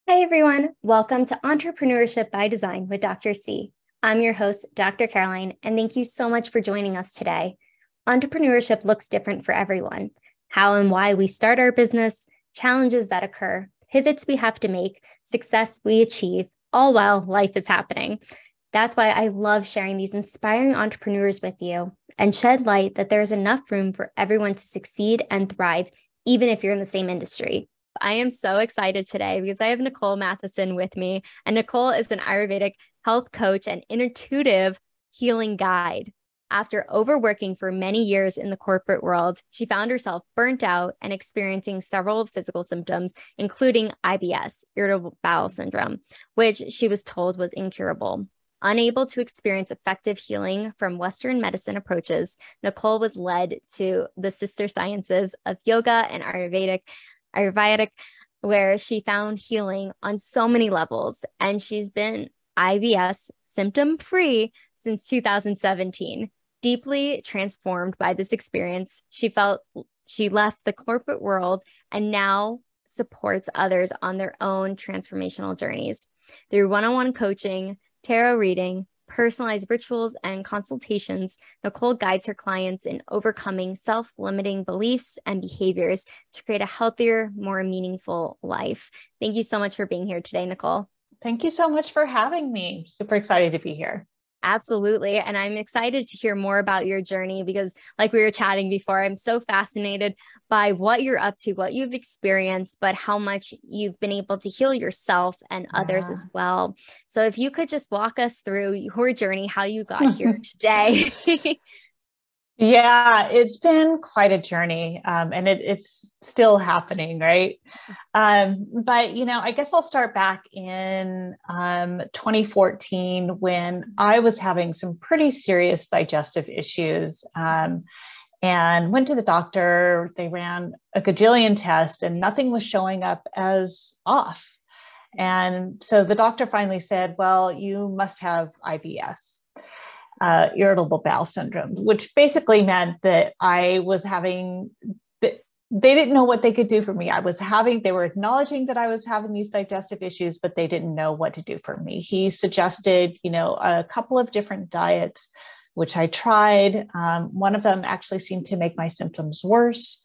Hi, everyone. Welcome to Entrepreneurship by Design with Dr. C. I'm your host, Dr. Caroline, and thank you so much for joining us today. Entrepreneurship looks different for everyone. How and why we start our business, challenges that occur, pivots we have to make, success we achieve, all while life is happening. That's why I love sharing these inspiring entrepreneurs with you and shed light that there is enough room for everyone to succeed and thrive, even if you're in the same industry. I am so excited today because I have Nicole Matheson with me, and Nicole is an Ayurvedic health coach and intuitive healing guide. After overworking for many years in the corporate world, she found herself burnt out and experiencing several physical symptoms, including IBS, irritable bowel syndrome, which she was told was incurable. Unable to experience effective healing from Western medicine approaches, Nicole was led to the sister sciences of yoga and Ayurvedic, where she found healing on so many levels. And she's been IBS symptom free since 2017. Deeply transformed by this experience, she felt she left the corporate world and now supports others on their own transformational journeys. Through one-on-one coaching, tarot reading, personalized rituals, and consultations, Nicole guides her clients in overcoming self-limiting beliefs and behaviors to create a healthier, more meaningful life. Thank you so much for being here today, Nicole. Thank you so much for having me. Super excited to be here. Absolutely. And I'm excited to hear more about your journey because, like we were chatting before, I'm so fascinated by what you're up to, what you've experienced, but how much you've been able to heal yourself and others as well. So if you could just walk us through your journey, how you got here today. Yeah, it's been quite a journey, and it's still happening, right? But, I guess I'll start back in 2014 when I was having some pretty serious digestive issues, and went to the doctor. They ran a gajillion tests and nothing was showing up as off. And so the doctor finally said, well, you must have IBS. Irritable bowel syndrome, which basically meant that I was having, they didn't know what they could do for me. They were acknowledging that I was having these digestive issues, but they didn't know what to do for me. He suggested, a couple of different diets, which I tried. One of them actually seemed to make my symptoms worse.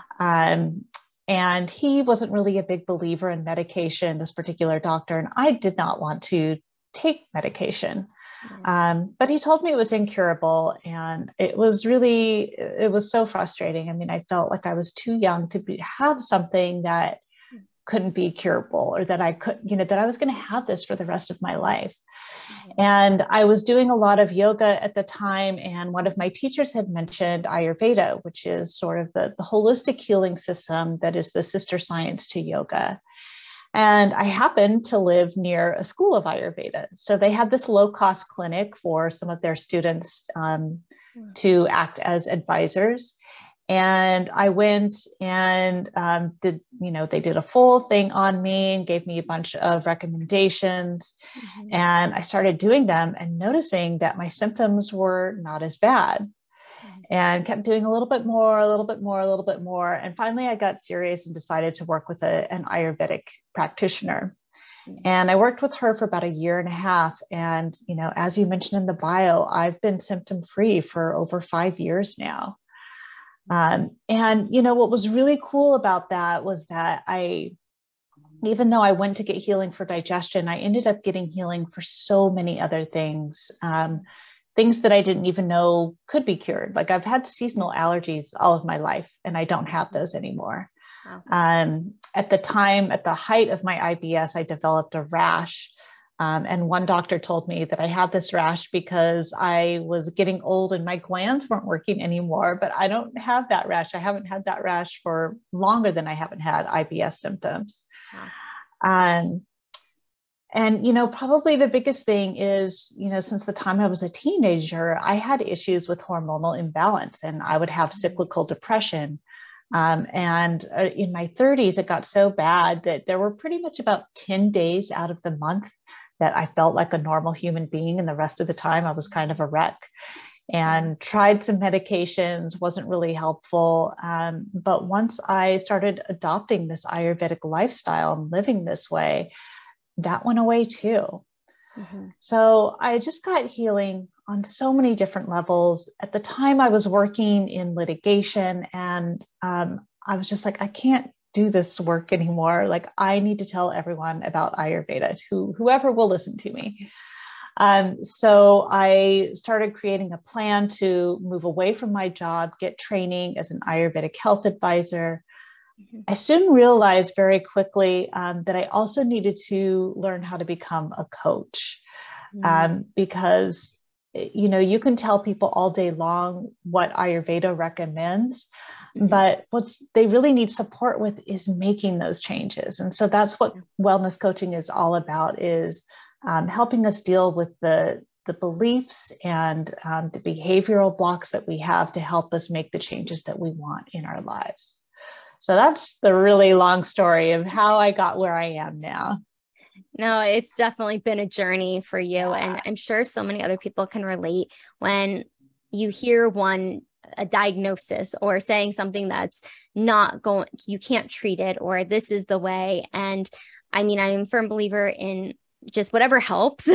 And he wasn't really a big believer in medication, this particular doctor, and I did not want to take medication. But he told me it was incurable, and it was so frustrating. I mean, I felt like I was too young to have something that couldn't be curable, or that I could, that I was going to have this for the rest of my life. And I was doing a lot of yoga at the time. And one of my teachers had mentioned Ayurveda, which is sort of the holistic healing system that is the sister science to yoga. And I happened to live near a school of Ayurveda. So they had this low-cost clinic for some of their students to act as advisors. And I went and they did a full thing on me and gave me a bunch of recommendations. And I started doing them and noticing that my symptoms were not as bad. And kept doing a little bit more. And finally, I got serious and decided to work with an Ayurvedic practitioner. And I worked with her for about 1.5 years. And, as you mentioned in the bio, I've been symptom-free for over 5 years now. And, what was really cool about that was that even though I went to get healing for digestion, I ended up getting healing for so many other things. Things that I didn't even know could be cured. Like, I've had seasonal allergies all of my life, and I don't have those anymore. Wow. At the height of my IBS, I developed a rash. And one doctor told me that I had this rash because I was getting old and my glands weren't working anymore, but I don't have that rash. I haven't had that rash for longer than I haven't had IBS symptoms. Wow. And, probably the biggest thing is, since the time I was a teenager, I had issues with hormonal imbalance, and I would have cyclical depression. And in my 30s, it got so bad that there were pretty much about 10 days out of the month that I felt like a normal human being. And the rest of the time I was kind of a wreck. and tried some medications, wasn't really helpful. But once I started adopting this Ayurvedic lifestyle and living this way, that went away too. Mm-hmm. So I just got healing on so many different levels. At the time, I was working in litigation, and I was just like, I can't do this work anymore. Like, I need to tell everyone about Ayurveda, to whoever will listen to me. So I started creating a plan to move away from my job, get training as an Ayurvedic health advisor. Mm-hmm. I soon realized very quickly that I also needed to learn how to become a coach, because, you know, you can tell people all day long what Ayurveda recommends, but what they really need support with is making those changes. And so that's what wellness coaching is all about, is helping us deal with the beliefs and the behavioral blocks that we have to help us make the changes that we want in our lives. So that's the really long story of how I got where I am now. No, it's definitely been a journey for you. Yeah. And I'm sure so many other people can relate when you hear a diagnosis or saying something that's not going, you can't treat it, or this is the way. And I mean, I'm a firm believer in just whatever helps,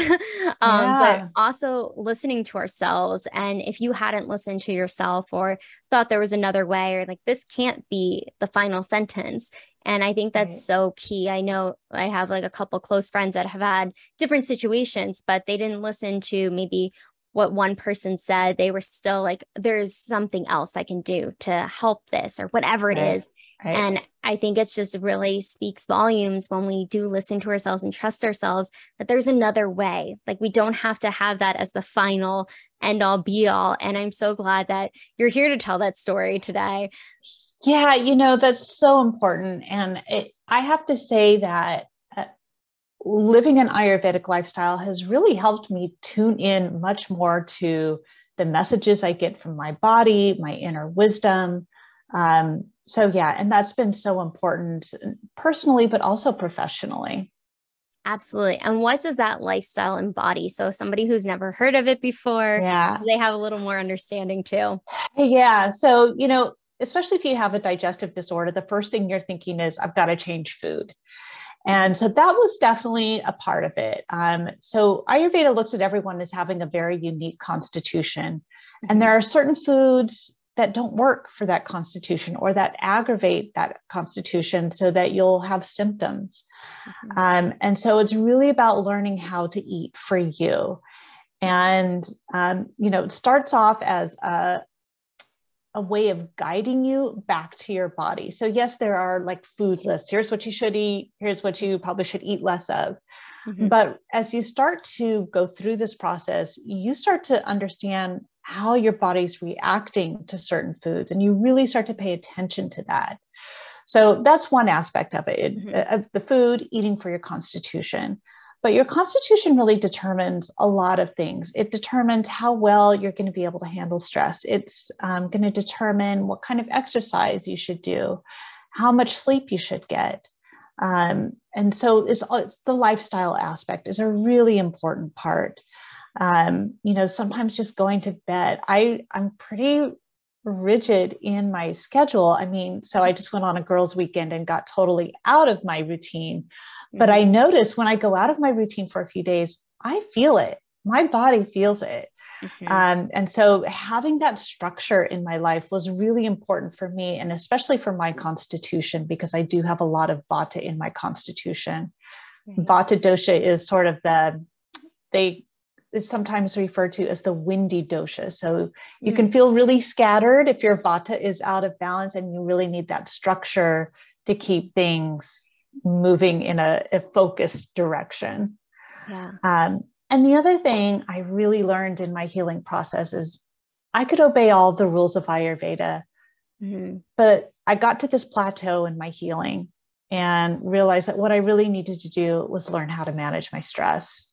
but also listening to ourselves. And if you hadn't listened to yourself or thought there was another way, or like, this can't be the final sentence. And I think that's so key. I know I have like a couple close friends that have had different situations, but they didn't listen to maybe what one person said. They were still like, there's something else I can do to help this, or whatever it is. And I think it's just really speaks volumes when we do listen to ourselves and trust ourselves that there's another way. Like, we don't have to have that as the final end all be all. And I'm so glad that you're here to tell that story today. Yeah, you know, that's so important. And I have to say that living an Ayurvedic lifestyle has really helped me tune in much more to the messages I get from my body, my inner wisdom. So yeah, and that's been so important personally, but also professionally. Absolutely. And what does that lifestyle embody? So somebody who's never heard of it before, they have a little more understanding too. Yeah. So, you know, especially if you have a digestive disorder, the first thing you're thinking is, I've got to change food. And so that was definitely a part of it. So Ayurveda looks at everyone as having a very unique constitution. And there are certain foods that don't work for that constitution, or that aggravate that constitution so that you'll have symptoms. And so it's really about learning how to eat for you. And, you know, it starts off as a way of guiding you back to your body. So yes, there are like food lists. Here's what you should eat. Here's what you probably should eat less of. But as you start to go through this process, you start to understand how your body's reacting to certain foods, and you really start to pay attention to that. So that's one aspect of it, of the food, eating for your constitution. But your constitution really determines a lot of things. It determines how well you're going to be able to handle stress. It's going to determine what kind of exercise you should do, how much sleep you should get. And so it's the lifestyle aspect is a really important part. You know, sometimes just going to bed, I'm pretty rigid in my schedule. I mean, so I just went on a girls' weekend and got totally out of my routine. But I notice when I go out of my routine for a few days, I feel it. My body feels it. And so having that structure in my life was really important for me, and especially for my constitution, because I do have a lot of Vata in my constitution. Vata dosha is sort of it's sometimes referred to as the windy dosha. So you can feel really scattered if your Vata is out of balance, and you really need that structure to keep things moving in a focused direction. And the other thing I really learned in my healing process is I could obey all the rules of Ayurveda, but I got to this plateau in my healing and realized that what I really needed to do was learn how to manage my stress.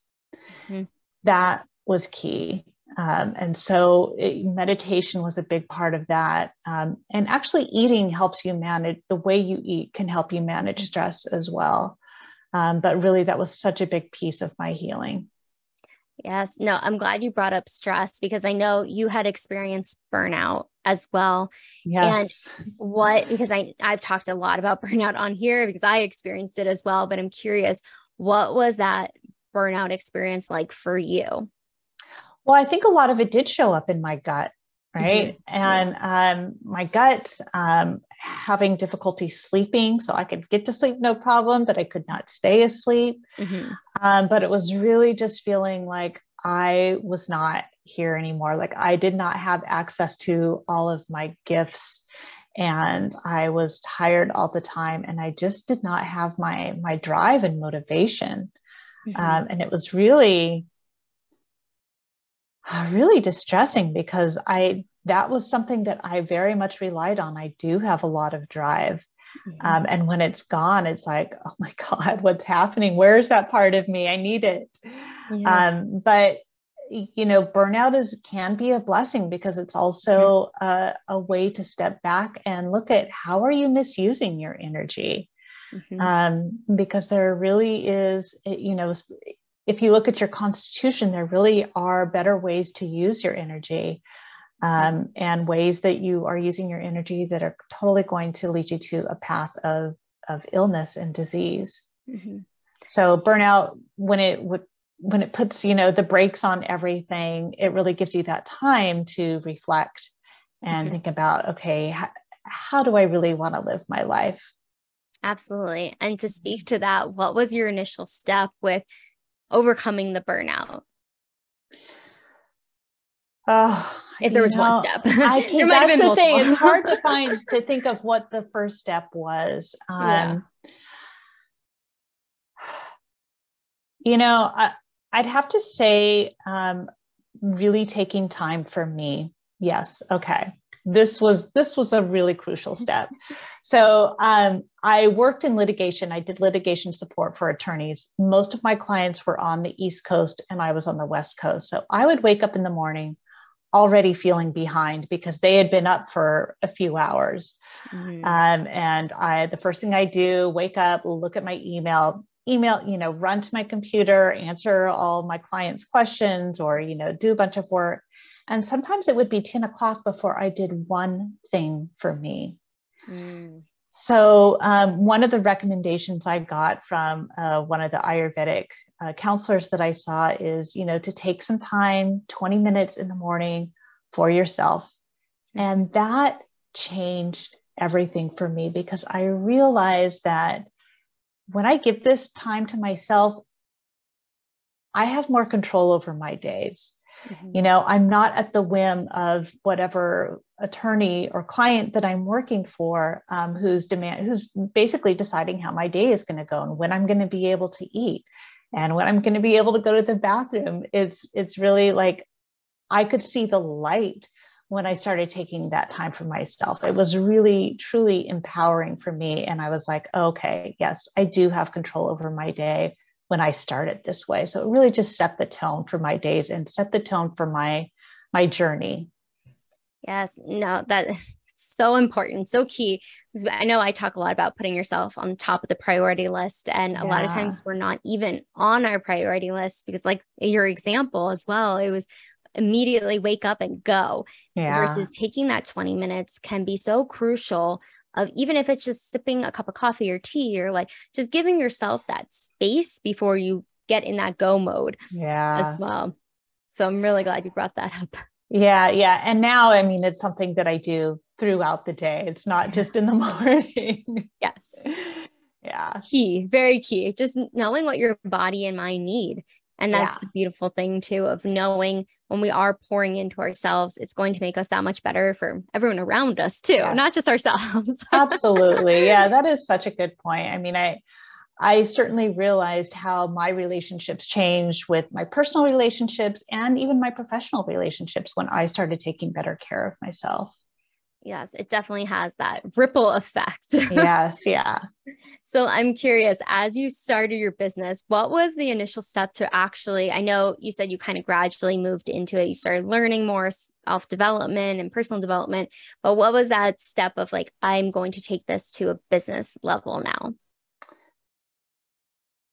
That was key. And so meditation was a big part of that. And actually eating helps you manage, the way you eat can help you manage stress as well. But really that was such a big piece of my healing. Yes. No, I'm glad you brought up stress because I know you had experienced burnout as well. And Yes. because I've talked a lot about burnout on here because I experienced it as well, but I'm curious, what was that burnout experience like for you? Well, I think a lot of it did show up in my gut, Mm-hmm. right? Yeah. And my gut having difficulty sleeping. So I could get to sleep no problem, but I could not stay asleep. Mm-hmm. But it was really just feeling like I was not here anymore. Like I did not have access to all of my gifts. And I was tired all the time. And I just did not have my drive and motivation. Mm-hmm. And it was really distressing because that was something that I very much relied on. I do have a lot of drive. Mm-hmm. And when it's gone, it's like, oh my God, what's happening? Where's that part of me? I need it. Yes. But burnout can be a blessing because it's Mm-hmm. also a way to step back and look at how are you misusing your energy? Mm-hmm. Because there really is, if you look at your constitution, there really are better ways to use your energy, and ways that you are using your energy that are totally going to lead you to a path of illness and disease. Mm-hmm. So burnout, when it puts, the brakes on everything, it really gives you that time to reflect and Mm-hmm. think about, okay, how do I really want to live my life? Absolutely. And to speak to that, what was your initial step with overcoming the burnout? Oh, If there was one step, I there can't, might have that's been the thing. multiple. It's hard to think of what the first step was. Yeah. I'd have to say, really taking time for me. Yes. Okay. This was a really crucial step. So I worked in litigation. I did litigation support for attorneys. Most of my clients were on the East Coast and I was on the West Coast. So I would wake up in the morning already feeling behind because they had been up for a few hours. Mm-hmm. And the first thing I do, wake up, look at my email, run to my computer, answer all my clients' questions, or, do a bunch of work. And sometimes it would be 10 o'clock before I did one thing for me. Mm-hmm. So one of the recommendations I got from one of the Ayurvedic counselors that I saw is, to take some time, 20 minutes in the morning for yourself. And that changed everything for me because I realized that when I give this time to myself, I have more control over my days. Mm-hmm. I'm not at the whim of whatever attorney or client that I'm working for, who's basically deciding how my day is going to go and when I'm going to be able to eat and when I'm going to be able to go to the bathroom. It's really like I could see the light when I started taking that time for myself. It was really, truly empowering for me. And I was like, okay, yes, I do have control over my day when I start it this way. So it really just set the tone for my days and set the tone for my journey. Yes, no, that is so important, so key. Because I know I talk a lot about putting yourself on top of the priority list. And a lot of Yeah. times we're not even on our priority list because, like your example as well, it was immediately wake up and go Yeah. versus taking that 20 minutes can be so crucial. Of even if it's just sipping a cup of coffee or tea or like just giving yourself that space before you get in that go mode as Yeah. well. So I'm really glad you brought that up. Yeah. Yeah. And now, I mean, it's something that I do throughout the day. It's not just in the morning. Yes. Yeah. Key, very key. Just knowing what your body and mind need. And that's Yeah. the beautiful thing too of knowing when we are pouring into ourselves, it's going to make us that much better for everyone around us too, not Yes. just ourselves. Absolutely. Yeah. That is such a good point. I mean, I certainly realized how my relationships changed with my personal relationships and even my professional relationships when I started taking better care of myself. Yes, it definitely has that ripple effect. Yes. Yeah. So I'm curious, as you started your business, what was the initial step to actually, I know you said you kind of gradually moved into it. You started learning more self-development and personal development, but what was that step of like, I'm going to take this to a business level now?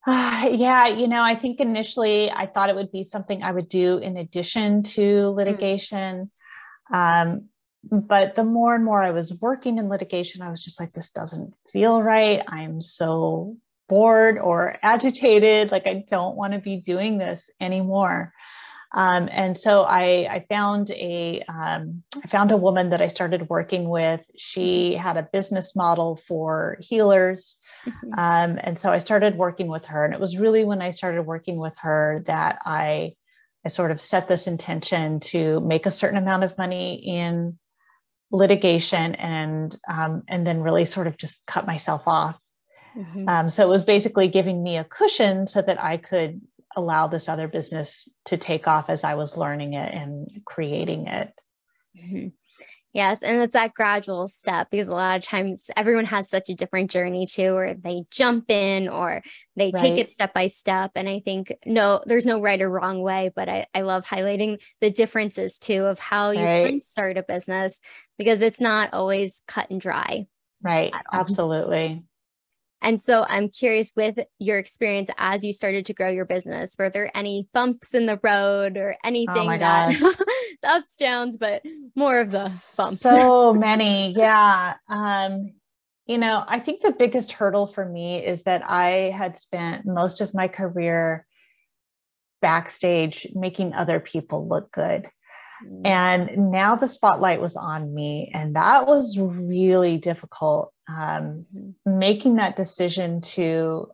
Yeah, I think initially I thought it would be something I would do in addition to litigation. But the more and more I was working in litigation, I was just like, this doesn't feel right. I'm so bored or agitated. Like, I don't want to be doing this anymore. And so I found a woman that I started working with. She had a business model for healers. And so I started working with her. And it was really when I started working with her that I sort of set this intention to make a certain amount of money in litigation and then really sort of just cut myself off. So it was basically giving me a cushion so that I could allow this other business to take off as I was learning it and creating it. Yes. And it's that gradual step, because a lot of times everyone has such a different journey too, or they jump in or they take it step by step. And I think, there's no right or wrong way, but I love highlighting the differences too of how you can start a business, because it's not always cut and dry. Right. Absolutely. And so I'm curious, with your experience as you started to grow your business, were there any bumps in the road or anything the ups, downs, but more of the bumps? So many. Yeah. I think the biggest hurdle for me is that I had spent most of my career backstage making other people look good. And now the spotlight was on me, and that was really difficult. Making that decision to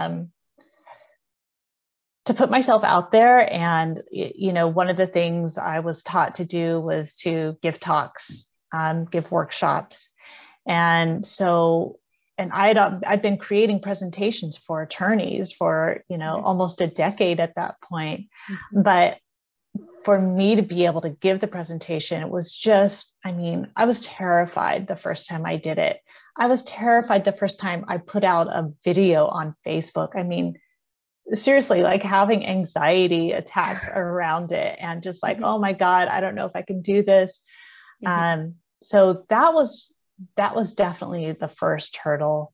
put myself out there. And, one of the things I was taught to do was to give talks, give workshops. And so, I'd been creating presentations for attorneys for, almost a decade at that point. But for me to be able to give the presentation, it was just, I was terrified the first time I did it. I was terrified the first time I put out a video on Facebook. Seriously, like having anxiety attacks around it and just like, oh my God, I don't know if I can do this. So that was definitely the first hurdle.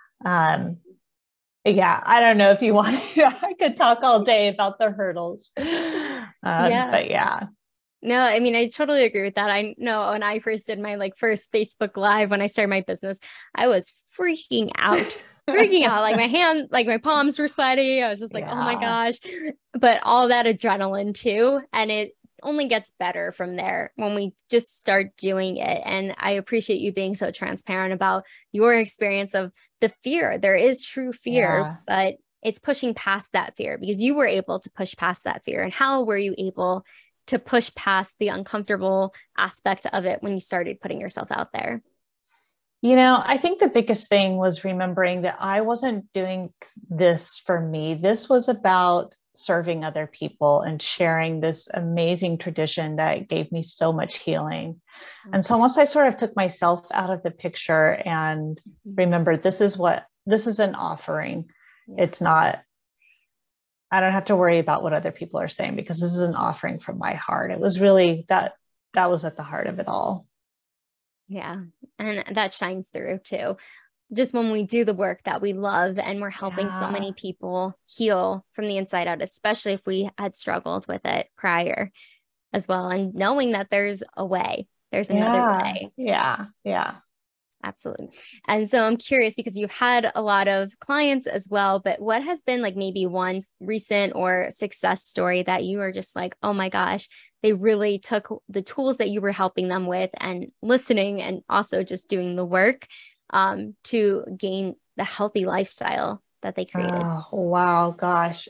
Yeah, I don't know if you want, I could talk all day about the hurdles. But yeah. No, I totally agree with that. I know when I first did my first Facebook Live, when I started my business, I was freaking out, like my hand, like my palms were sweaty. I was just like, oh my gosh, but all that adrenaline too. And it only gets better from there when we just start doing it. And I appreciate you being so transparent about your experience of the fear. There is true fear, but it's pushing past that fear, because you were able to push past that fear. And how were you able to push past the uncomfortable aspect of it when you started putting yourself out there? I think the biggest thing was remembering that I wasn't doing this for me. This was about serving other people and sharing this amazing tradition that gave me so much healing. And so once I sort of took myself out of the picture and remembered, this is an offering. It's not, I don't have to worry about what other people are saying, because this is an offering from my heart. It was really that was at the heart of it all. Yeah. And that shines through too. Just when we do the work that we love and we're helping so many people heal from the inside out, especially if we had struggled with it prior as well. And knowing that there's a way, there's another way. Yeah. Absolutely. And so I'm curious, because you've had a lot of clients as well, but what has been maybe one recent or success story that you are just like, oh my gosh, they really took the tools that you were helping them with and listening and also just doing the work to gain the healthy lifestyle that they created? Oh, wow. Gosh.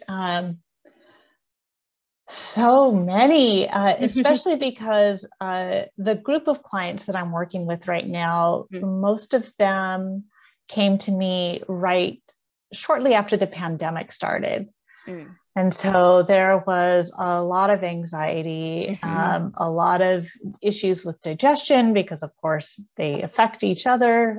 So many, especially because the group of clients that I'm working with right now, most of them came to me right shortly after the pandemic started. And so there was a lot of anxiety, a lot of issues with digestion, because of course they affect each other.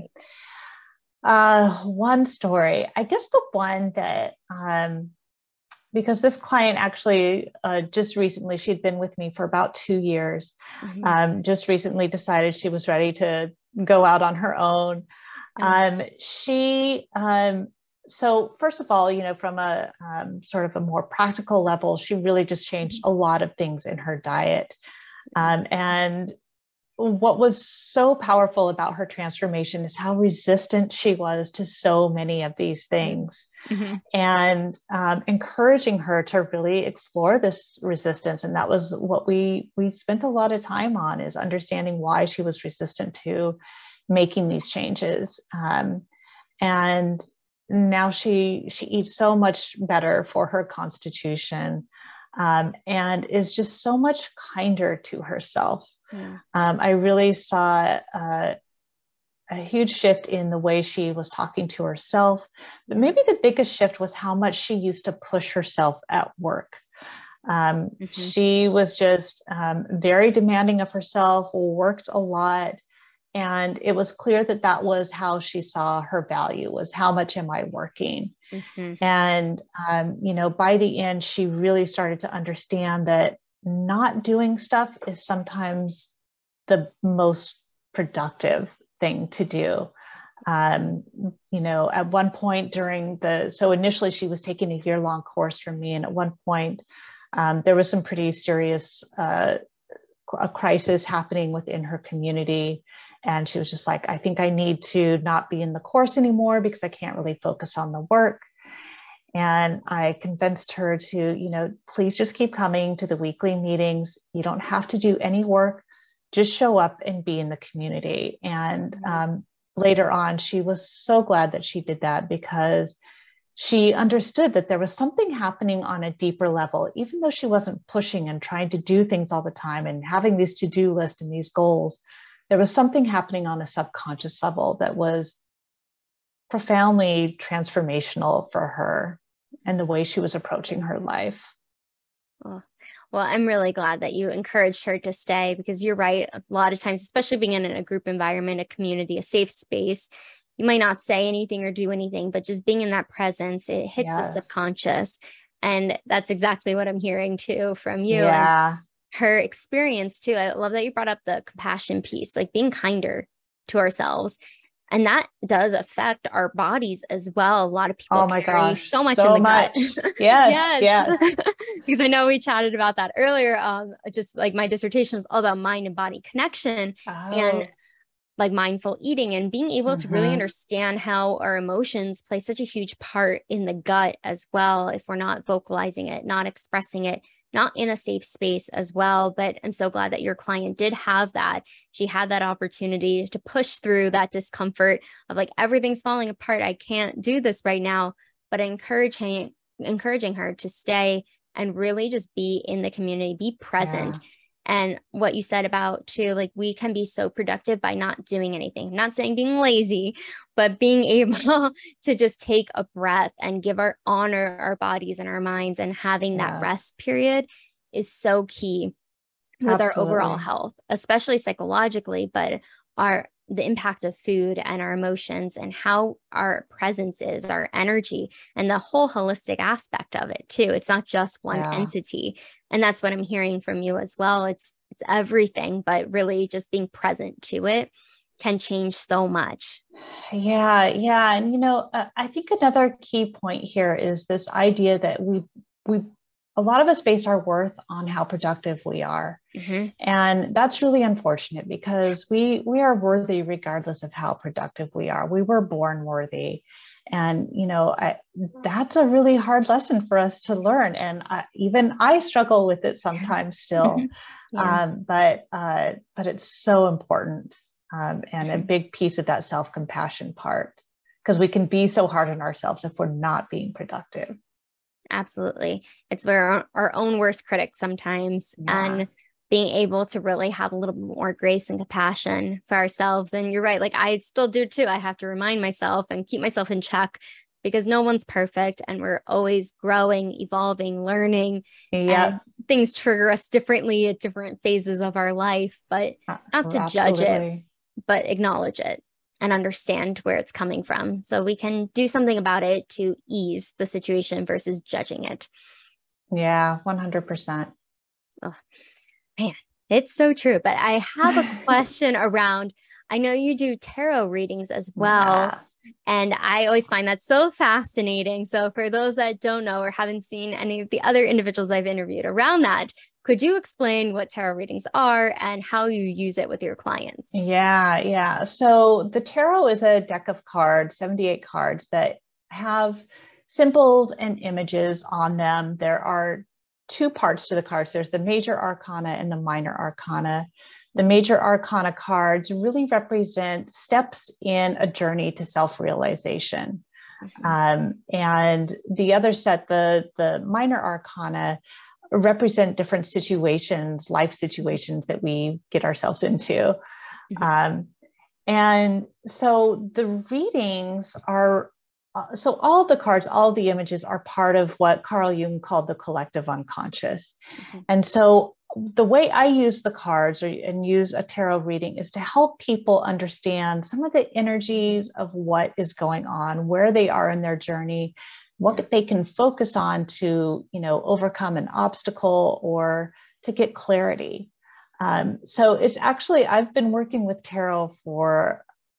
One story, I guess the one that, because this client actually just recently, she'd been with me for about 2 years, just recently decided she was ready to go out on her own. She So first of all, from a sort of a more practical level, she really just changed a lot of things in her diet. And what was so powerful about her transformation is how resistant she was to so many of these things. Mm-hmm. And encouraging her to really explore this resistance. And that was what we spent a lot of time on, is understanding why she was resistant to making these changes. And now she eats so much better for her constitution, and is just so much kinder to herself. Yeah. I really saw a huge shift in the way she was talking to herself. But maybe the biggest shift was how much she used to push herself at work. Mm-hmm. She was just very demanding of herself, worked a lot. And it was clear that that was how she saw her value, was how much am I working? Mm-hmm. And, by the end, she really started to understand that not doing stuff is sometimes the most productive thing to do. At one point so initially she was taking a year-long course from me. And at one point, there was some pretty serious a crisis happening within her community. And she was just like, I think I need to not be in the course anymore because I can't really focus on the work. And I convinced her to, please just keep coming to the weekly meetings. You don't have to do any work, just show up and be in the community. And later on, she was so glad that she did that, because she understood that there was something happening on a deeper level, even though she wasn't pushing and trying to do things all the time and having these to-do lists and these goals. There was something happening on a subconscious level that was profoundly transformational for her and the way she was approaching her life. Oh, well, I'm really glad that you encouraged her to stay, because you're right. A lot of times, especially being in a group environment, a community, a safe space, you might not say anything or do anything, but just being in that presence, it hits the subconscious. And that's exactly what I'm hearing too from you. Yeah. And her experience too. I love that you brought up the compassion piece, like being kinder to ourselves. And that does affect our bodies as well. A lot of people carry so much in the gut. Yes. Because I know we chatted about that earlier. Just like my dissertation was all about mind and body connection and like mindful eating, and being able to really understand how our emotions play such a huge part in the gut as well, if we're not vocalizing it, not expressing it, not in a safe space as well. But I'm so glad that your client did have that. She had that opportunity to push through that discomfort of like, everything's falling apart. I can't do this right now, but encouraging her to stay and really just be in the community, be present. Yeah. And what you said about too, like we can be so productive by not doing anything. I'm not saying being lazy, but being able to just take a breath and honor our bodies and our minds, and having that rest period is so key with our overall health, especially psychologically, but the impact of food and our emotions and how our presence is, our energy, and the whole holistic aspect of it too. It's not just one entity. And that's what I'm hearing from you as well. It's everything, but really just being present to it can change so much. Yeah. And, I think another key point here is this idea that we a lot of us base our worth on how productive we are. Mm-hmm. And that's really unfortunate, because we are worthy regardless of how productive we are. We were born worthy. And, that's a really hard lesson for us to learn. And even I struggle with it sometimes still. But it's so important, and a big piece of that self-compassion part, because we can be so hard on ourselves if we're not being productive. Absolutely. It's our own worst critics sometimes, and being able to really have a little bit more grace and compassion for ourselves. And you're right. Like I still do too. I have to remind myself and keep myself in check, because no one's perfect and we're always growing, evolving, learning. And things trigger us differently at different phases of our life, but not to judge it, but acknowledge it and understand where it's coming from, so we can do something about it to ease the situation versus judging it. Yeah, 100%. Oh, man, it's so true. But I have a question around, I know you do tarot readings as well. And I always find that so fascinating. So for those that don't know or haven't seen any of the other individuals I've interviewed around that, could you explain what tarot readings are and how you use it with your clients? Yeah. So the tarot is a deck of cards, 78 cards that have symbols and images on them. There are two parts to the cards. There's the major arcana and the minor arcana. The major arcana cards really represent steps in a journey to self-realization. And the other set, the minor arcana, represent different situations, life situations that we get ourselves into. And so the readings are, so all the cards, all the images are part of what Carl Jung called the collective unconscious. And so the way I use the cards and use a tarot reading is to help people understand some of the energies of what is going on, where they are in their journey, what they can focus on to, overcome an obstacle or to get clarity. So it's actually, I've been working with tarot for,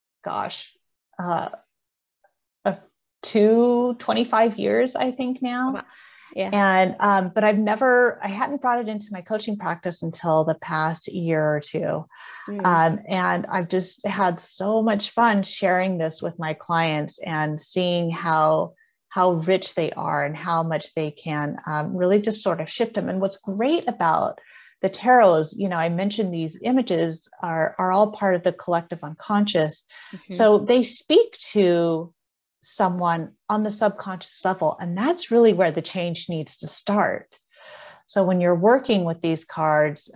25 years, I think now. Wow. Yeah. And, but I hadn't brought it into my coaching practice until the past year or two. And I've just had so much fun sharing this with my clients and seeing how rich they are and how much they can really just sort of shift them. And what's great about the tarot is, I mentioned these images are all part of the collective unconscious. So they speak to someone on the subconscious level, and that's really where the change needs to start. So when you're working with these cards,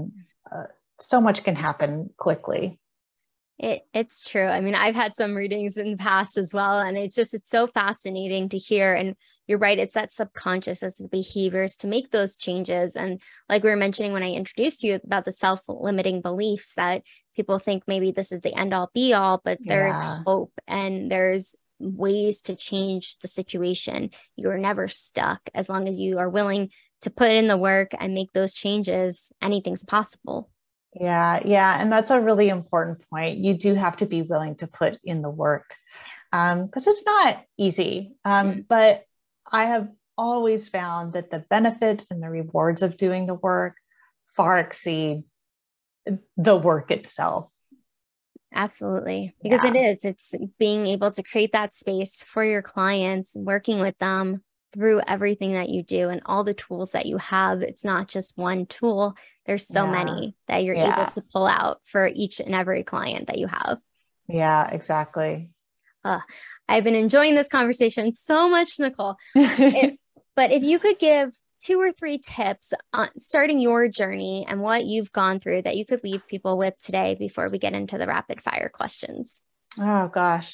so much can happen quickly. It's true. I mean, I've had some readings in the past as well, and it's so fascinating to hear. And you're right, it's that subconscious, as the behaviors to make those changes. And like we were mentioning when I introduced you about the self-limiting beliefs, that people think maybe this is the end all be all, but there's hope and there's ways to change the situation. You're never stuck. As long as you are willing to put in the work and make those changes, anything's possible. Yeah. And that's a really important point. You do have to be willing to put in the work because it's not easy. But I have always found that the benefits and the rewards of doing the work far exceed the work itself. Absolutely. Because it's being able to create that space for your clients, working with them through everything that you do and all the tools that you have. It's not just one tool. There's so many that you're able to pull out for each and every client that you have. Yeah, exactly. I've been enjoying this conversation so much, Nicole. But if you could give 2 or 3 tips on starting your journey and what you've gone through that you could leave people with today before we get into the rapid fire questions. Oh gosh.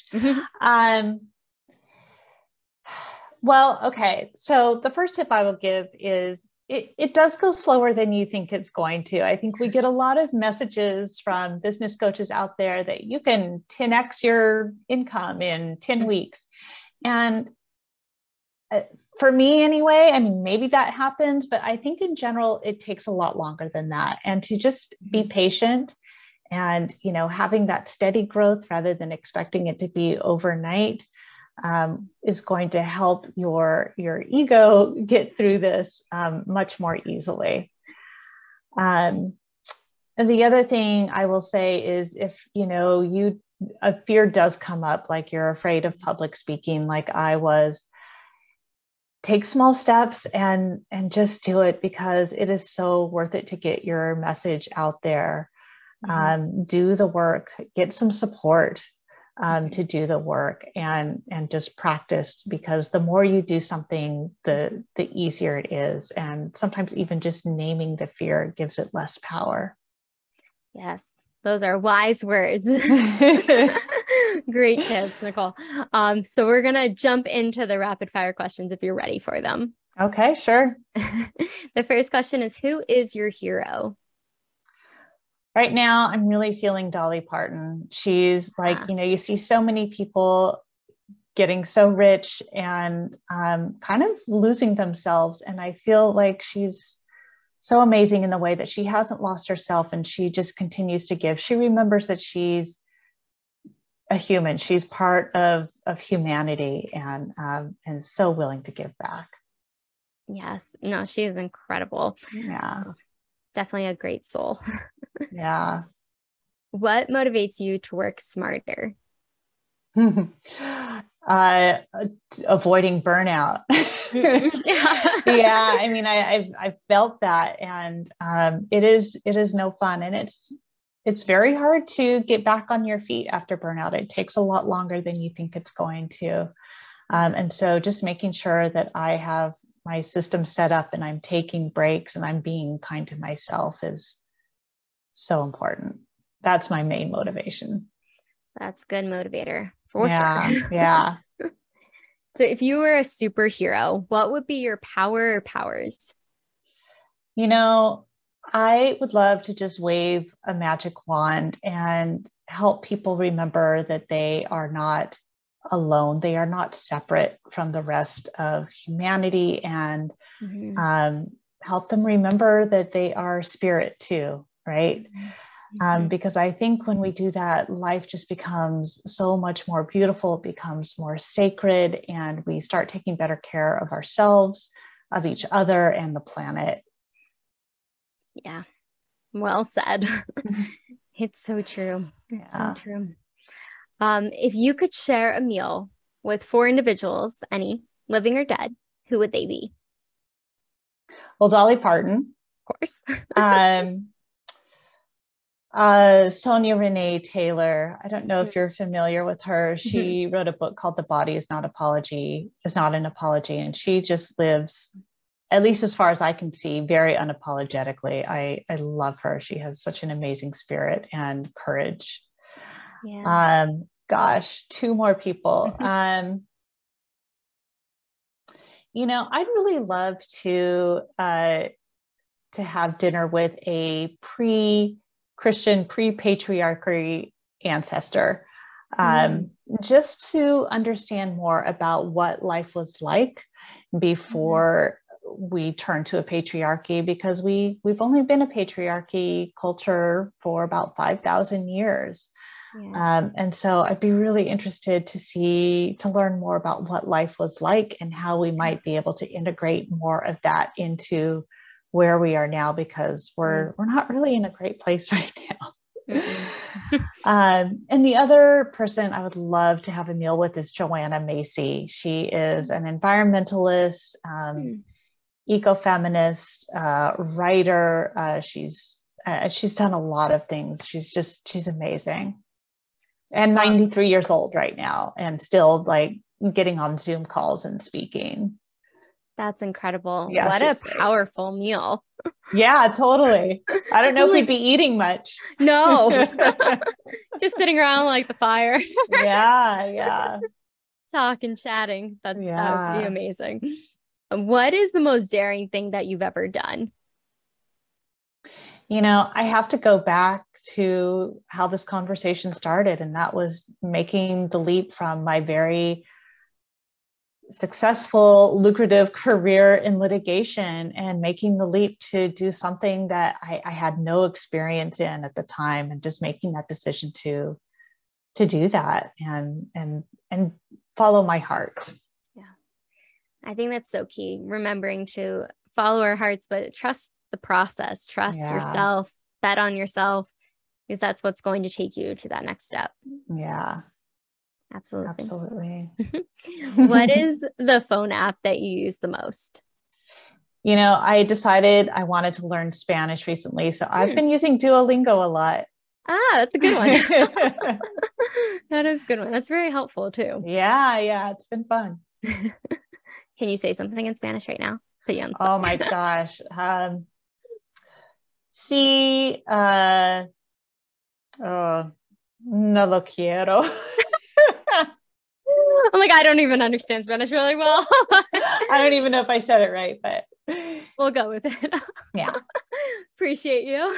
Well, okay. So the first tip I will give is it does go slower than you think it's going to. I think we get a lot of messages from business coaches out there that you can 10x your income in 10 weeks. And for me anyway, I mean, maybe that happens, but I think in general, it takes a lot longer than that. And to just be patient and, having that steady growth rather than expecting it to be overnight is going to help your ego get through this much more easily. And the other thing I will say is if, a fear does come up, like you're afraid of public speaking, like I was, take small steps and just do it because it is so worth it to get your message out there. Do the work, get some support to do the work and just practice, because the more you do something, the easier it is. And sometimes even just naming the fear gives it less power. Yes, those are wise words. Great tips, Nicole. So we're going to jump into the rapid fire questions if you're ready for them. Okay, sure. The first question is, who is your hero? Right now, I'm really feeling Dolly Parton. She's like, you see so many people getting so rich and kind of losing themselves. And I feel like she's so amazing in the way that she hasn't lost herself and she just continues to give. She remembers that she's a human. She's part of humanity, and so willing to give back. Yes. No, she is incredible. Yeah. Definitely a great soul. Yeah. What motivates you to work smarter? Avoiding burnout. Yeah. Yeah, I mean, I've felt that, and it is no fun, and it's very hard to get back on your feet after burnout. It takes a lot longer than you think it's going to, and so just making sure that I have my system set up and I'm taking breaks and I'm being kind to myself is so important. That's my main motivation. That's good motivator for Yeah, sure. yeah. So if you were a superhero, what would be your power or powers? You know, I would love to just wave a magic wand and help people remember that they are not alone. They are not separate from the rest of humanity, and help them remember that they are spirit too, right? Because I think when we do that, life just becomes so much more beautiful, it becomes more sacred, and we start taking better care of ourselves, of each other, and the planet. Yeah. Well said. It's so true. It's so true. If you could share a meal with 4 individuals, any living or dead, who would they be? Well, Dolly Parton. Of course. Sonia Renee Taylor. I don't know if you're familiar with her. She wrote a book called The Body is Not an Apology. And she just lives, at least as far as I can see, very unapologetically. I love her. She has such an amazing spirit and courage. Yeah. Gosh, 2 more people. You know, I'd really love to have dinner with a pre-Christian, pre-patriarchy ancestor, just to understand more about what life was like before we turned to a patriarchy, because we've only been a patriarchy culture for about 5,000 years. Yeah. And so I'd be really interested to learn more about what life was like and how we might be able to integrate more of that into where we are now, because we're not really in a great place right now. And the other person I would love to have a meal with is Joanna Macy. She is an environmentalist, ecofeminist, writer. She's done a lot of things. She's amazing. And 93 years old right now, and still like getting on Zoom calls and speaking. That's incredible. Yeah, what a powerful meal. Yeah, totally. I don't know if we'd be eating much. No. Just sitting around like the fire. Yeah. Talking, chatting. That would be amazing. What is the most daring thing that you've ever done? You know, I have to go back to how this conversation started, and that was making the leap from my very successful, lucrative career in litigation and making the leap to do something that I had no experience in at the time, and just making that decision to do that and follow my heart. Yes. I think that's so key. Remembering to follow our hearts, but trust the process, trust yourself, bet on yourself, because that's what's going to take you to that next step. Yeah. Absolutely. What is the phone app that you use the most? You know, I decided I wanted to learn Spanish recently, so I've been using Duolingo a lot. That's a good one. That is a good one. That's very helpful too. Yeah, it's been fun. Can you say something in Spanish right now? Put you on the spot. Oh my gosh. Sí, no lo quiero. I'm like, I don't even understand Spanish really well. I don't even know if I said it right, but we'll go with it. Yeah. Appreciate you.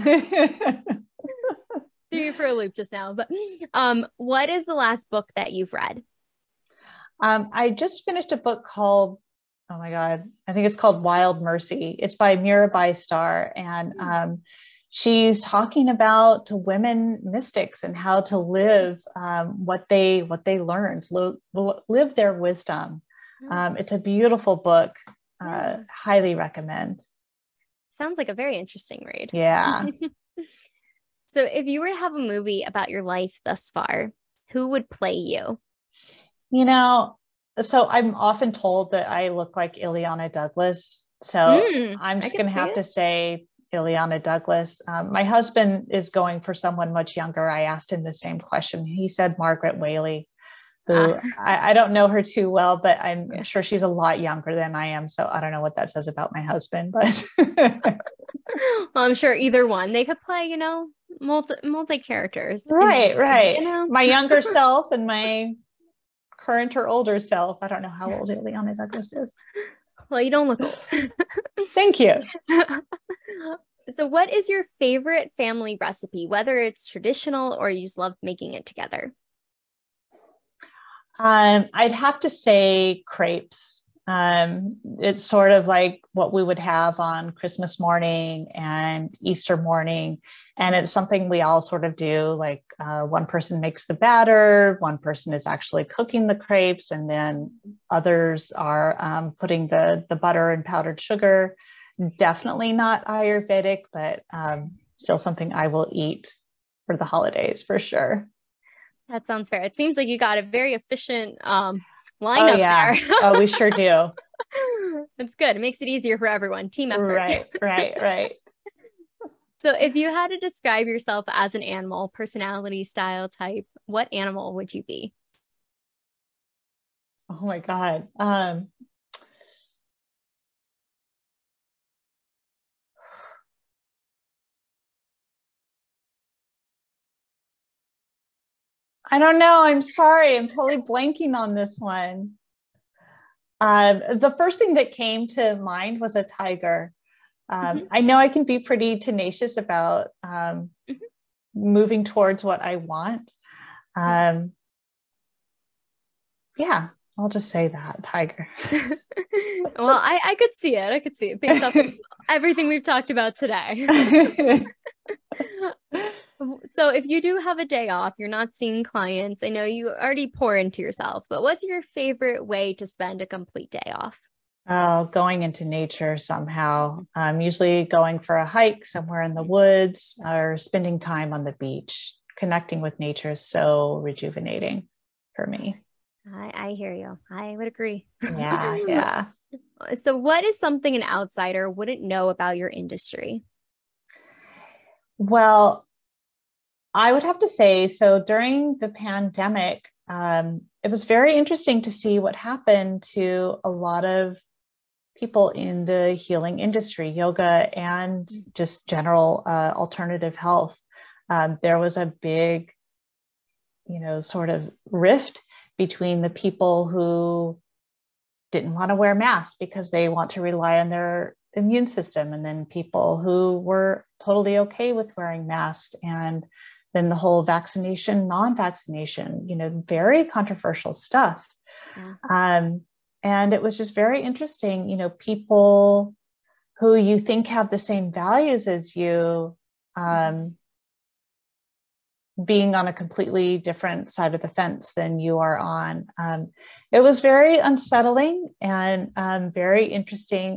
Threw you for a loop just now. But what is the last book that you've read? I just finished a book called, oh my God, I think it's called Wild Mercy. It's by Mirabai Starr. And she's talking about to women mystics and how to live what they learned, live their wisdom. It's a beautiful book. Highly recommend. Sounds like a very interesting read. Yeah. So if you were to have a movie about your life thus far, who would play you? You know, so I'm often told that I look like Ileana Douglas. So I'm just going to have to say Ileana Douglas. My husband is going for someone much younger. I asked him the same question. He said Margaret Whaley, who I don't know her too well, but I'm sure she's a lot younger than I am. So I don't know what that says about my husband, but well, I'm sure either one. They could play, multi characters. Right. My younger self and my current or older self. I don't know how old Ileana Douglas is. Well, you don't look old. Thank you. So what is your favorite family recipe, whether it's traditional or you just love making it together? I'd have to say crepes. It's sort of like what we would have on Christmas morning and Easter morning. And it's something we all sort of do. Like one person makes the batter, one person is actually cooking the crepes, and then others are putting the butter and powdered sugar. Definitely not Ayurvedic, but still something I will eat for the holidays for sure. That sounds fair. It seems like you got a very efficient lineup there. Oh, we sure do. That's good. It makes it easier for everyone. Team effort. Right. So if you had to describe yourself as an animal, personality, style, type, what animal would you be? Oh my God. I don't know. I'm sorry. I'm totally blanking on this one. The first thing that came to mind was a tiger. I know I can be pretty tenacious about moving towards what I want. Yeah, I'll just say that, tiger. Well, I could see it. I could see it based off of everything we've talked about today. So if you do have a day off, you're not seeing clients, I know you already pour into yourself, but what's your favorite way to spend a complete day off? Oh, going into nature somehow. I'm usually going for a hike somewhere in the woods or spending time on the beach. Connecting with nature is so rejuvenating for me. I hear you. I would agree. Yeah. So what is something an outsider wouldn't know about your industry? Well, I would have to say, so during the pandemic, it was very interesting to see what happened to a lot of people in the healing industry, yoga and just general alternative health. There was a big, sort of rift between the people who didn't want to wear masks because they want to rely on their immune system, and then people who were totally okay with wearing masks, and then the whole vaccination, non-vaccination, very controversial stuff. Yeah. And it was just very interesting, people who you think have the same values as you, being on a completely different side of the fence than you are on. It was very unsettling and very interesting.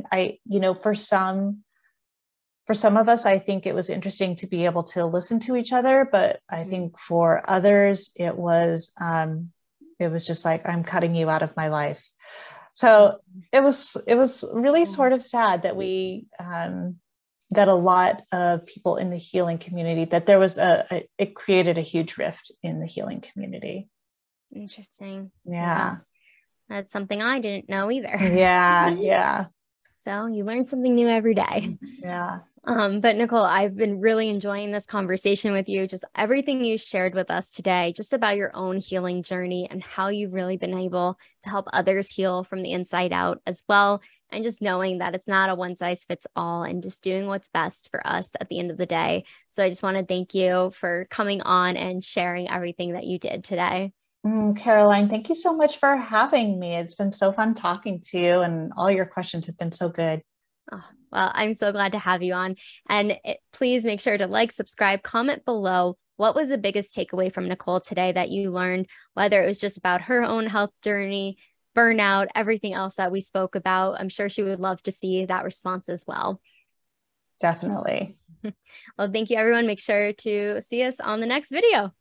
For some of us, I think it was interesting to be able to listen to each other, but I think for others, it was just like, I'm cutting you out of my life. So it was really sort of sad that that a lot of people in the healing community, that there was it created a huge rift in the healing community. Interesting. Yeah. That's something I didn't know either. Yeah. So you learn something new every day. Yeah. But Nicole, I've been really enjoying this conversation with you. Just everything you shared with us today, just about your own healing journey and how you've really been able to help others heal from the inside out as well. And just knowing that it's not a one size fits all and just doing what's best for us at the end of the day. So I just want to thank you for coming on and sharing everything that you did today. Caroline, thank you so much for having me. It's been so fun talking to you, and all your questions have been so good. Oh, well, I'm so glad to have you on. And please make sure to like, subscribe, comment below. What was the biggest takeaway from Nicole today that you learned, whether it was just about her own health journey, burnout, everything else that we spoke about? I'm sure she would love to see that response as well. Definitely. Well, thank you, everyone. Make sure to see us on the next video.